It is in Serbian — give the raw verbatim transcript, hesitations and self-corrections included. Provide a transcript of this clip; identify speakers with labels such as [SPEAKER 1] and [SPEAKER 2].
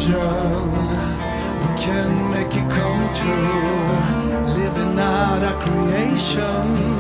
[SPEAKER 1] vision, we can make it come true. Living out our creation.